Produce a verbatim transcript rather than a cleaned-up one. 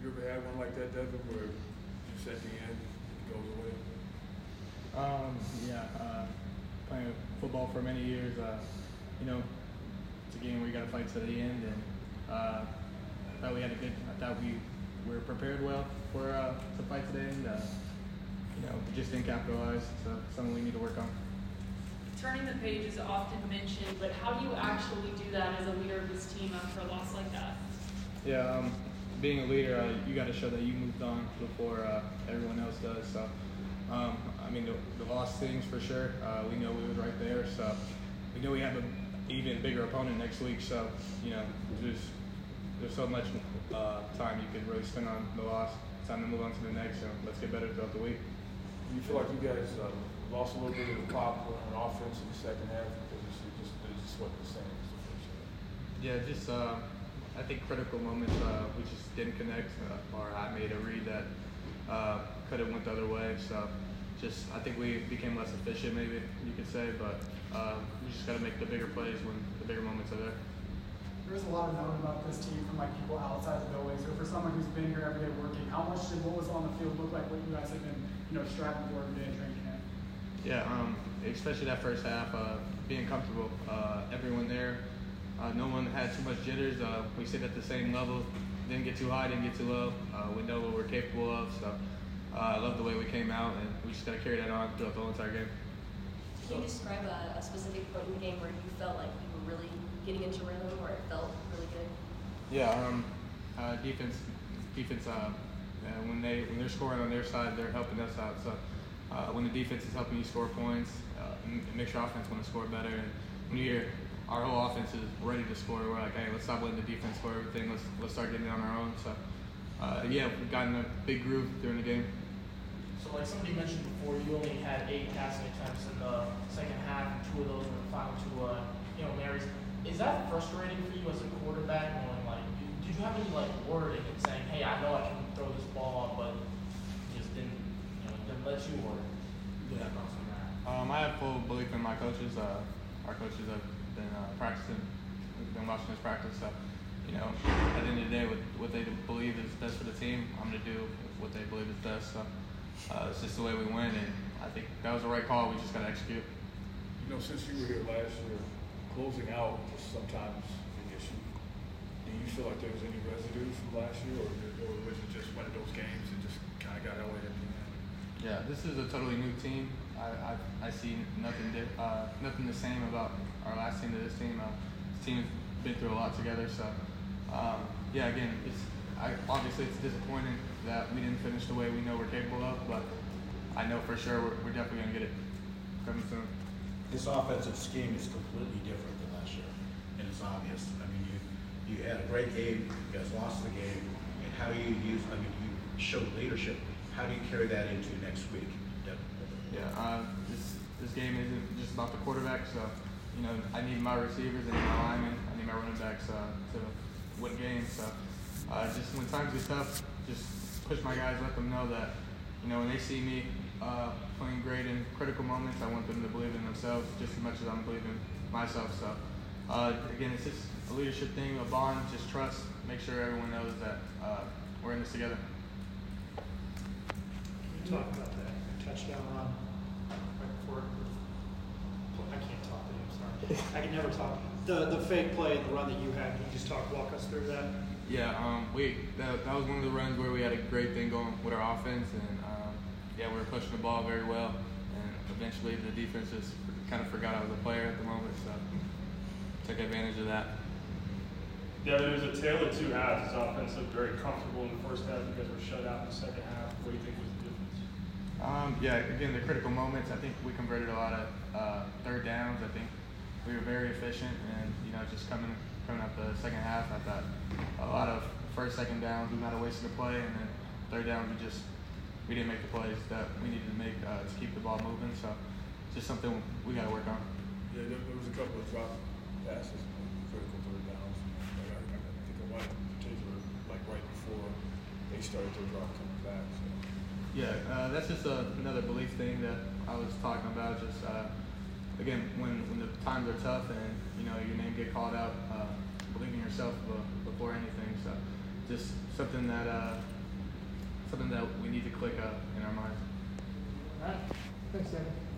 You ever had one like that, Devin, where just at the end it goes away? Um, yeah, uh, playing football for many years, uh, you know, it's a game where you got to fight to the end, and uh, I thought we had a good. I thought we were prepared well for uh, to fight to the end. Uh, you know, we just didn't capitalize. So something we need to work on. Turning the page is often mentioned, but how do you actually do that as a leader of this team after a loss like that? Yeah, um, being a leader, uh, you got to show that you moved on before uh, everyone else does. So, um, I mean, the, the loss stings for sure. Uh, we know we were right there, so we know we have an even bigger opponent next week. So, you know, there's there's so much uh, time you can really spend on the loss. It's time to move on to the next. So let's get better throughout the week. Do you feel like you guys uh, lost a little bit of the pop on offense in the second half because it just it just wasn't the same as the first half? Yeah, just uh, I think critical moments uh, we just didn't connect, uh, or I made a read that uh, could have went the other way. So just I think we became less efficient, maybe you could say, but uh, we just got to make the bigger plays when the bigger moments are there. There's a lot of known about this team from like people outside the building. So for someone who's been here every day working, how much did what was on the field look like what you guys have been, you know, striving for every day in training camp? Yeah, um, especially that first half, uh, being comfortable. Uh, everyone there, uh, no one had too much jitters. Uh, we sit at the same level, didn't get too high, didn't get too low. Uh, we know what we're capable of, so uh, I love the way we came out, and we just got to carry that on throughout the whole entire game. Can you describe a, a specific point in the game where you felt like you were really getting into rhythm, where it felt really good? Yeah, um, uh, defense, defense. Uh, uh, when they when they're scoring on their side, they're helping us out. So uh, when the defense is helping you score points, uh, it makes your offense want to score better. And when you hear our whole offense is ready to score, we're like, hey, let's stop letting the defense score everything. Let's let's start getting it on our own. So uh, yeah, we've gotten a big groove during the game. So like somebody mentioned before, you only had eight passing attempts in the second half, and two of those were the final two, uh, you know, Marys. Is that frustrating for you as a quarterback, knowing like, did you have any like wording and saying, hey, I know I can throw this ball, but just didn't, you know, didn't let you, or Yeah. Um, I have full belief in my coaches. Uh, our coaches have been uh, practicing, we've been watching us practice. So, you know, at the end of the day, what, what they believe is best for the team, I'm going to do what they believe is best. So uh, it's just the way we win, and I think that was the right call. We just got to execute. You know, since you were here last year, closing out is sometimes an issue. Do you feel like there was any residue from last year, or, or was it just one of those games that just kind of got away at the end? Yeah, this is a totally new team. I I, I see nothing di- uh, nothing the same about our last team to this team. Uh, this team's been through a lot together, so um, yeah. Again, it's I, obviously it's disappointing that we didn't finish the way we know we're capable of, but I know for sure we're, we're definitely gonna get it coming soon. This offensive scheme is completely different than last year, and it's obvious. I mean, you you had a great game, you guys lost the game, and how do you use? I mean, you showed leadership. How do you carry that into next week? Yeah, uh, this this game isn't just about the quarterback, so you know I need my receivers, I need my linemen, I need my running backs uh, to win games. So uh, just when times get tough, just push my guys, let them know that you know when they see me uh, playing great in critical moments, I want them to believe in themselves just as much as I'm believing myself. So uh, again, it's just a leadership thing, a bond, just trust. Make sure everyone knows that uh, we're in this together. Can you talk about that touchdown run right before? I can't talk to you. I'm sorry. I can never talk. The the fake play and the run that you had. Can you just talk, walk us through that? Yeah, um, we that, that was one of the runs where we had a great thing going with our offense, and um, yeah, we were pushing the ball very well, and eventually the defense just kind of forgot I was a player at the moment, so took advantage of that. Yeah, there was a tale of two halves. His offense looked very comfortable in the first half. You guys were shut out in the second half. What do you think was the difference? Um, yeah, again, the critical moments. I think we converted a lot of uh, third downs. I think we were very efficient, and you know, just coming coming up the second half, I thought a lot of first, second downs, we might have wasted a play, and then third down, we just we didn't make the plays that we needed to make uh, to keep the ball moving. So, just something we got to work on. Yeah, there, there was a couple of drop passes, critical third downs. Like, I, I think of one in particular, like right before they started their drop coming back. So. Yeah, uh, that's just a, another belief thing that I was talking about. Just uh, again, when, when the times are tough and you know your name get called out, uh, believe in yourself before anything. So just something that uh, something that we need to click up in our minds. All right. Thanks, David.